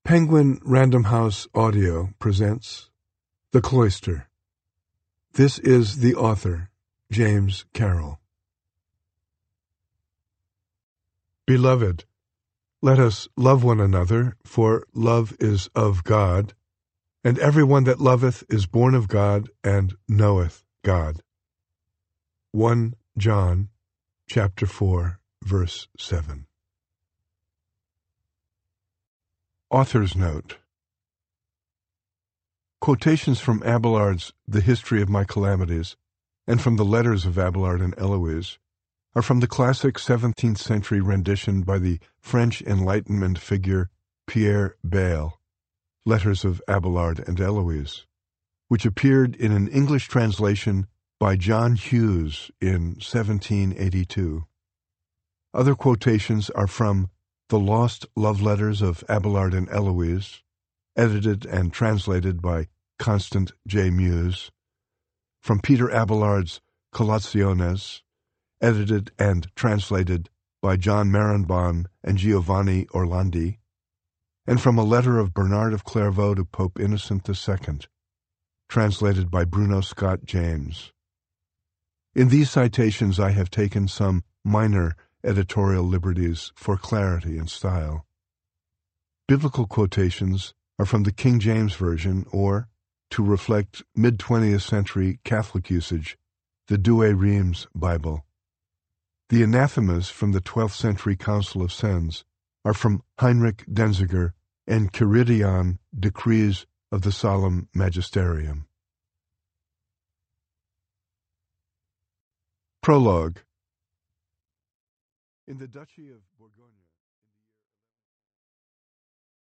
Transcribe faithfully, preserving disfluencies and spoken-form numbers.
Penguin Random House Audio presents The Cloister. This is the author, James Carroll. Beloved, let us love one another, for love is of God, and every one that loveth is born of God and knoweth God. First John chapter four, verse seven. Author's Note. Quotations from Abelard's The History of My Calamities and from the Letters of Abelard and Eloise are from the classic seventeenth century rendition by the French Enlightenment figure Pierre Bayle, Letters of Abelard and Eloise, which appeared in an English translation by John Hughes in seventeen eighty-two. Other quotations are from The Lost Love Letters of Abelard and Eloise, edited and translated by Constant J. Muse, from Peter Abelard's Collationes, edited and translated by John Maranbon and Giovanni Orlandi, and from a letter of Bernard of Clairvaux to Pope Innocent the Second, translated by Bruno Scott James. In these citations I have taken some minor editorial liberties for clarity and style. Biblical quotations are from the King James Version, or, to reflect mid-twentieth century Catholic usage, the Douay Rheims Bible. The anathemas from the twelfth century Council of Sens are from Heinrich Denziger and Quiridion Decrees of the Solemn Magisterium. Prologue. In the Duchy of Bourgogne